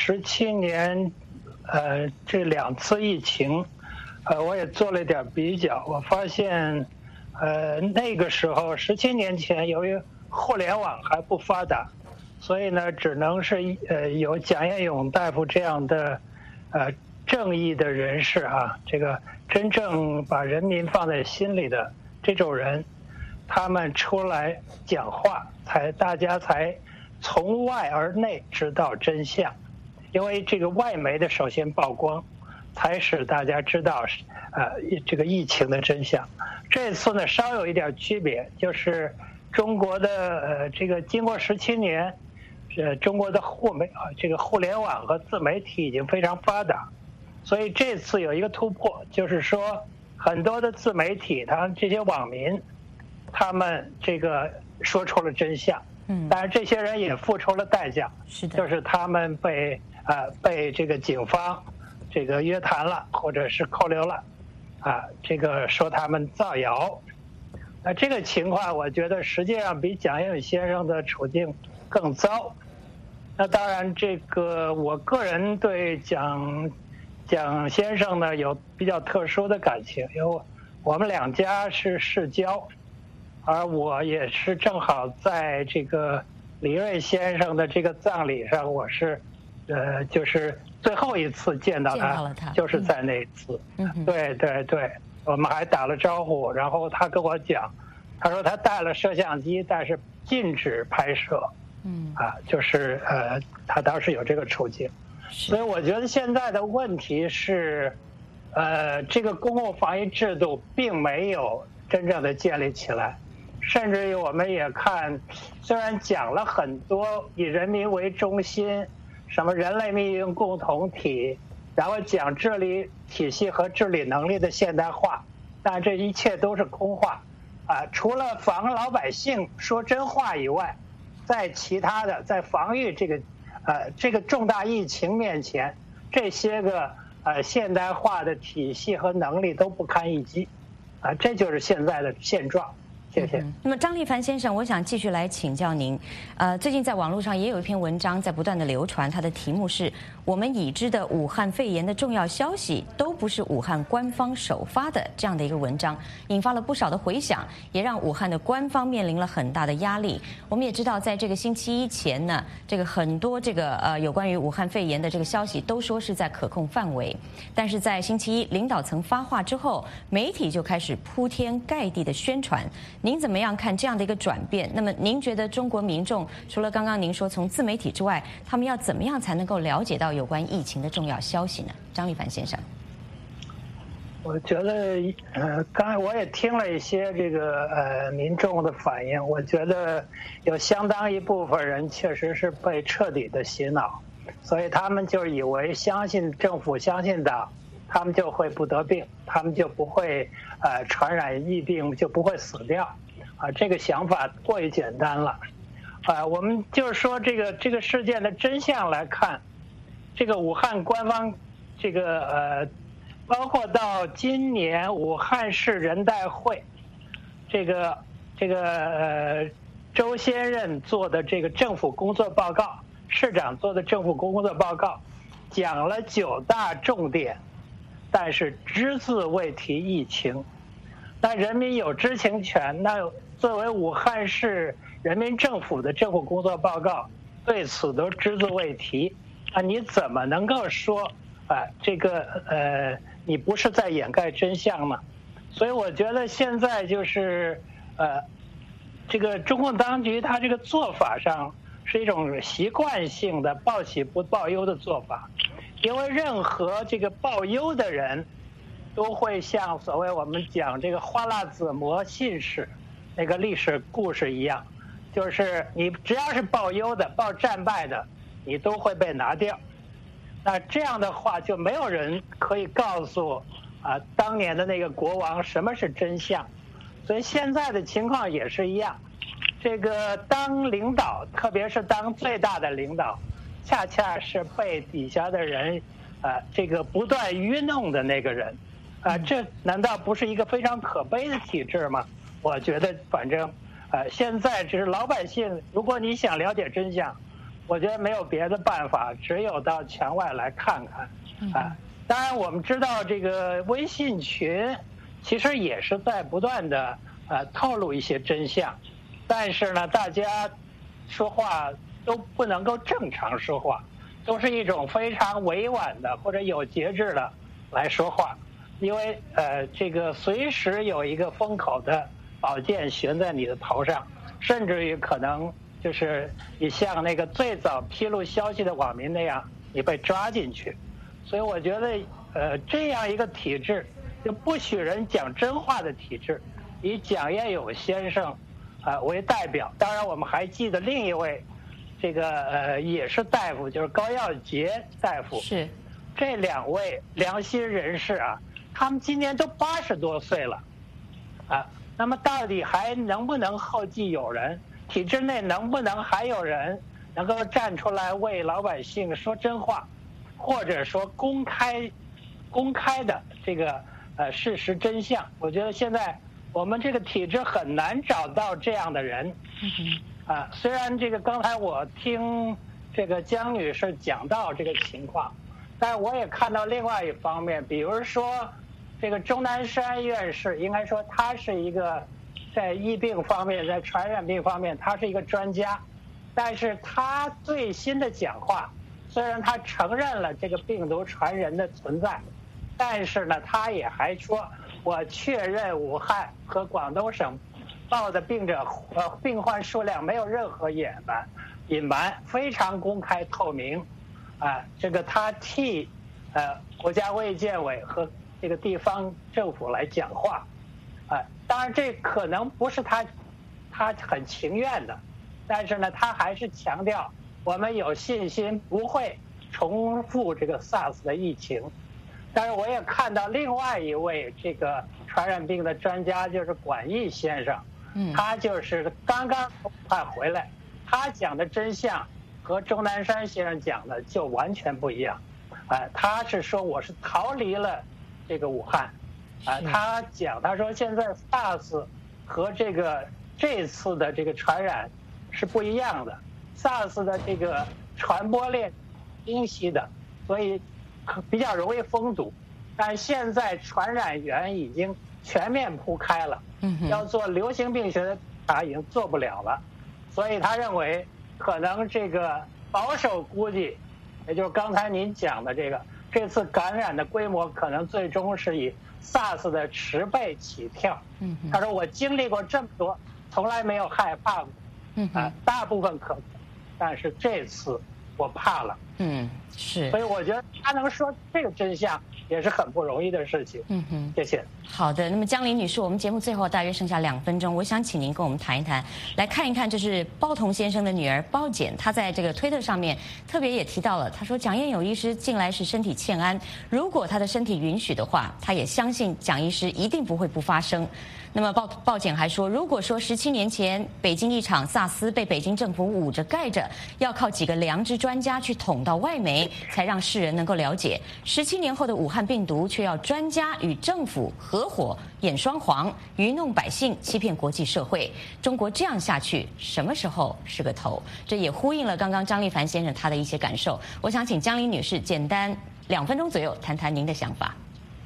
17年，这2次疫情，我也做了一点比较，我发现，那个时候17年前，由于互联网还不发达，所以呢，只能是有蒋彦勇大夫这样的正义的人士啊，这个真正把人民放在心里的这种人，他们出来讲话，大家才从外而内知道真相。因为这个外媒的首先曝光，才使大家知道这个疫情的真相。这次呢稍有一点区别，就是中国的这个经过17年， 中国的这个互联网和自媒体已经非常发达，所以这次有一个突破，就是说很多的自媒体，这些网民，他们这个说出了真相。但是这些人也付出了代价， 是的， 就是他们被这个警方这个约谈了，或者是扣留了，这个说他们造谣。那这个情况，我觉得实际上比蒋英先生的处境更糟。那当然，这个我个人对蒋先生呢有比较特殊的感情，因为我们两家是世交，而我也是正好在这个李瑞先生的这个葬礼上，我是就是最后一次见到他，就是在那一次。对对对，我们还打了招呼，然后他跟我讲，他说他带了摄像机，但是禁止拍摄。就是他当时有这个处境，所以我觉得现在的问题是，这个公共防疫制度并没有真正的建立起来，甚至于我们也看，虽然讲了很多以人民为中心，什么人类命运共同体，然后讲治理体系和治理能力的现代化，但这一切都是空话，除了防老百姓说真话以外，在其他的在防御这个重大疫情面前，这些个现代化的体系和能力都不堪一击，这就是现在的现状。谢谢。 那么张立凡先生，我想继续来请教您。最近在网络上也有一篇文章在不断的流传，它的题目是我们已知的武汉肺炎的重要消息都不是武汉官方首发的，这样的一个文章引发了不少的回响，也让武汉的官方面临了很大的压力。我们也知道，在这个星期一前呢，这个很多这个有关于武汉肺炎的这个消息都说是在可控范围，但是在星期一领导层发话之后，媒体就开始铺天盖地的宣传。您怎么样看这样的一个转变？那么您觉得中国民众除了刚刚您说从自媒体之外，他们要怎么样才能够了解到有关疫情的重要消息呢？张立凡先生， 我觉得刚才我也听了一些这个民众的反应，我觉得有相当一部分人确实是被彻底的洗脑，所以他们就以为相信政府、相信党，他们就会不得病，他们就不会传染疫病，就不会死掉，这个想法过于简单了。我们就是说这个事件的真相来看，这个武汉官方这个包括到今年武汉市人代会，这个周先任做的这个政府工作报告，市长做的政府工作报告，讲了9大重点。但是只字未提疫情，那人民有知情权。那作为武汉市人民政府的政府工作报告，对此都只字未提，你怎么能够说这个你不是在掩盖真相呢？所以我觉得现在就是这个中共当局它这个做法上是一种习惯性的报喜不报忧的做法。因为任何这个报忧的人，都会像所谓我们讲这个花剌子模信史那个历史故事一样，就是你只要是报忧的、报战败的，你都会被拿掉。那这样的话，就没有人可以告诉当年的那个国王什么是真相。所以现在的情况也是一样，这个当领导，特别是当最大的领导，恰恰是被底下的人这个不断愚弄的那个人，这难道不是一个非常可悲的体制吗？我觉得反正现在只是老百姓，如果你想了解真相，我觉得没有别的办法，只有到墙外来看看。当然我们知道这个微信群其实也是在不断的透露一些真相，但是呢，大家说话都不能够正常说话，都是一种非常委婉的或者有节制的来说话，因为这个随时有一个封口的宝剑悬在你的头上，甚至于可能就是你像那个最早披露消息的网民那样，你被抓进去。所以我觉得这样一个体制，就不许人讲真话的体制，以蒋彦勇先生为代表。当然我们还记得另一位这个也是大夫，就是高耀杰大夫。 是， 这2位良心人士啊，他们今年都80多岁了，啊，那么到底还能不能后继有人？体制内能不能还有人能够站出来为老百姓说真话，或者说公开的这个事实真相？我觉得现在我们这个体制很难找到这样的人。虽然这个刚才我听这个江女士讲到这个情况，但是我也看到另外一方面，比如说这个钟南山院士，应该说他是一个在疫病方面，在传染病方面，他是一个专家，但是他最新的讲话，虽然他承认了这个病毒传人的存在，但是呢，他也还说，我确认武汉和广东省报的病患数量没有任何隐瞒，非常公开透明，这个他替国家卫健委和这个地方政府来讲话，当然这可能不是他很情愿的，但是呢，他还是强调我们有信心不会重复这个 SARS 的疫情。但是我也看到另外一位这个传染病的专家，就是管毅先生。他就是刚刚从武汉回来，他讲的真相和钟南山先生讲的就完全不一样。他是说我是逃离了这个武汉，他说现在 SARS 和这次的这个传染是不一样的 ，SARS 的这个传播链清晰的，所以比较容易封堵，但现在传染源已经全面铺开了。要做流行病学的查已经做不了了，所以他认为可能这个保守估计，也就是刚才您讲的这次感染的规模可能最终是以 SARS 的10倍起跳。他说我经历过这么多，从来没有害怕过，大部分可能，但是这次我怕了。 是。 所以我觉得他能说这个真相也是很不容易的事情。谢谢。 好的，那么江林女士，我们节目最后大约剩下2分钟，我想请您跟我们谈一谈，来看一看，这是包同先生的女儿包简，她在这个推特上面特别也提到了，她说蒋彦友医师近来是身体欠安，如果她的身体允许的话，她也相信蒋医师一定不会不发声。那么包简还说，如果说17年前北京一场萨斯被北京政府捂着盖着，要靠几个良知专家去捅到外媒，才让世人能够了解，17年后的武汉病毒却要专家与政府合伙演双簧，愚弄百姓，欺骗国际社会。中国这样下去，什么时候是个头？这也呼应了刚刚张立凡先生他的一些感受。我想请江林女士简单2分钟左右谈谈您的想法。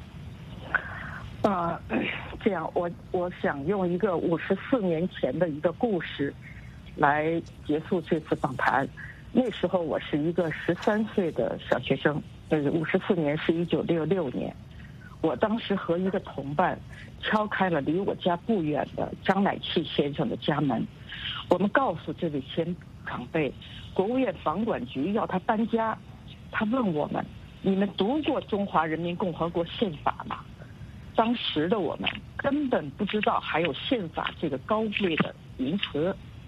这样，我想用一个54年前的一个故事来结束这次访谈。那时候我是一个13岁的小学生，54年是1966年。我当时和一个同伴敲开了离我家不远的张乃器先生的家门，我们告诉这位先长辈，国务院房管局要他搬家。他问我们：“你们读过《中华人民共和国宪法》吗？”当时的我们根本不知道还有宪法这个高贵的名词。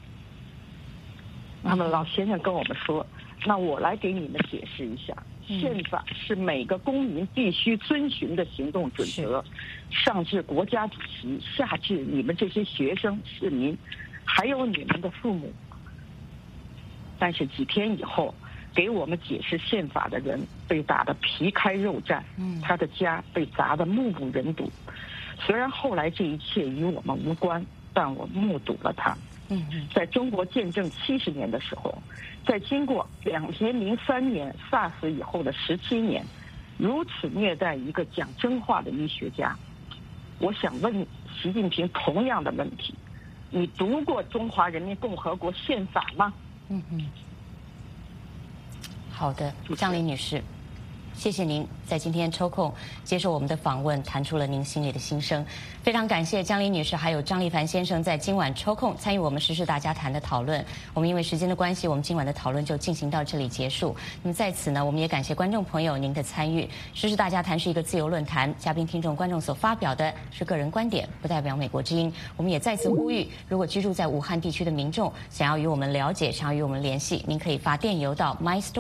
那么老先生跟我们说，那我来给你们解释一下，宪法是每个公民必须遵循的行动准则，上至国家主席，下至你们这些学生市民，还有你们的父母。但是几天以后，给我们解释宪法的人被打得皮开肉绽，他的家被砸得目不忍睹。虽然后来这一切与我们无关，但我目睹了它。在中国建政70年的时候，在经过2003年 SARS 以后的17年，如此虐待一个讲真话的医学家，我想问习近平同样的问题：你读过《中华人民共和国宪法》吗？ 好的，江林女士。 谢谢您在今天抽空接受我们的访问，谈出了您心里的心声。非常感谢江黎女士还有张立凡先生在今晚抽空参与我们时事大家谈的讨论。我们因为时间的关系，我们今晚的讨论就进行到这里结束。那么在此呢，我们也感谢观众朋友您的参与。时事大家谈是一个自由论坛，嘉宾、听众、观众所发表的是个人观点，不代表美国之音。我们也再次呼吁，如果居住在武汉地区的民众想要与我们了解，想要与我们联系，您可以发电邮到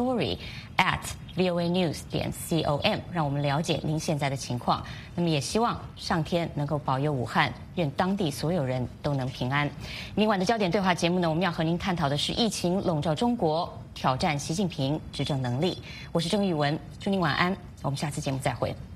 mystory@voanews.com， 让我们了解您现在的情况。那么也希望上天能够保佑武汉，愿当地所有人都能平安。明晚的焦点对话节目呢，我们要和您探讨的是疫情笼罩中国，挑战习近平执政能力。我是郑玉文，祝您晚安，我们下次节目再会。